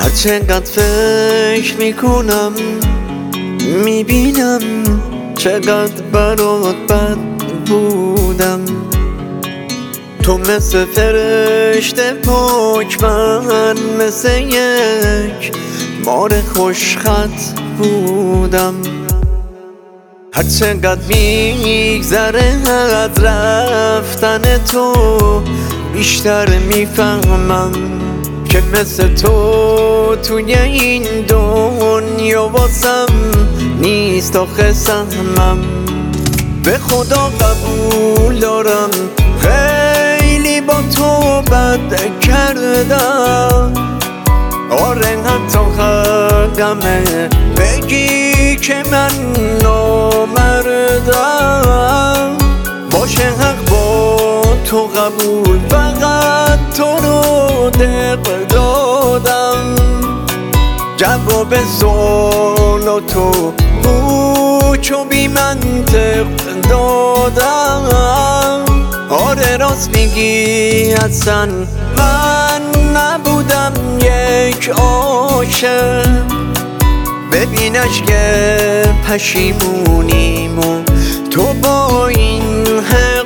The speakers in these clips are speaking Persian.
هر چقدر فکر میکنم میبینم چقدر برات بد بودم. تو مثل فرشته پاک، من مثل یک مار خوشخط بودم. هر چقدر میگذره از رفتن تو بیشتر میفهمم که مثل تو توی این دنیا واسم نیست آخه سهمم. به خدا قبول دارم خیلی با تو بد کردم. آره حتی حقمه بگی که من نامردم. باشه حق با تو قبول، فقط تو رو دق دادم. جواب سوالاتو پوچ و بی منطق دادم. آره راست میگی اصلا من نبودم یک عاشق. ببینش که پشیمونیم و تو با این حق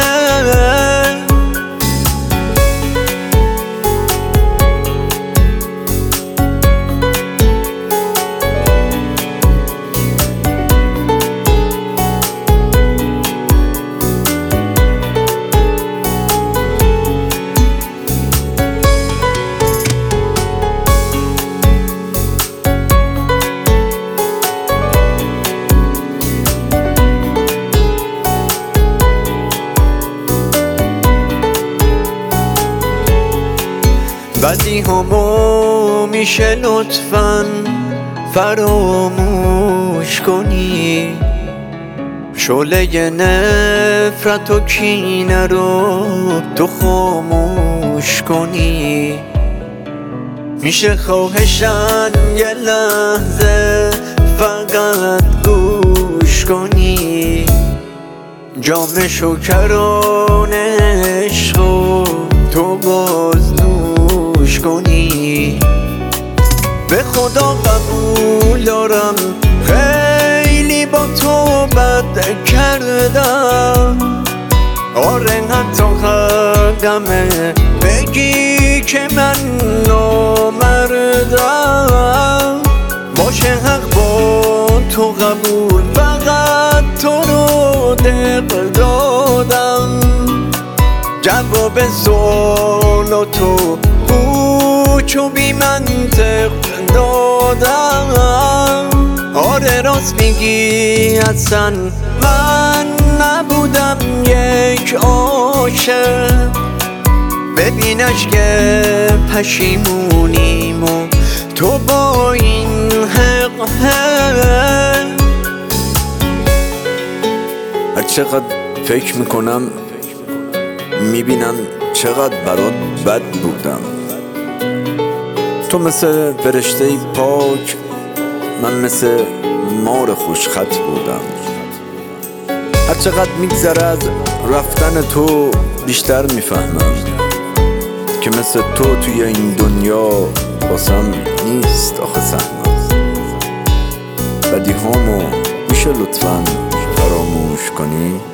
بدی همو میشه لطفاً فراموش کنی. شعله نفرت و کینه رو تو خاموش کنی. میشه خواهشاً یه لحظه فقط گوش کنی. جام شکران عشق و تو باز نوش کنی. به خدا قبول دارم خیلی با تو بد کردم. آره حتی حقمه بگی که من نامردم. باشه حق با تو قبول، فقط تو رو دق دادم. جواب سوالاتو پوچ و بی منطق دادم. آره راست میگی اصلا من نبودم یک عاشق. ببینش که پشیمونیم و تو با این حق هر چقدر فکر میکنم میبینم چقدر برات بد بودم. تو مثل فرشته پاک، من مثل مار خوشخط بودم. هر چقدر میگذره از رفتن تو بیشتر میفهمم که مثل تو توی این دنیا واسم نیست آخه سهمم. بدی هامو میشه لطفاً فراموش کنی.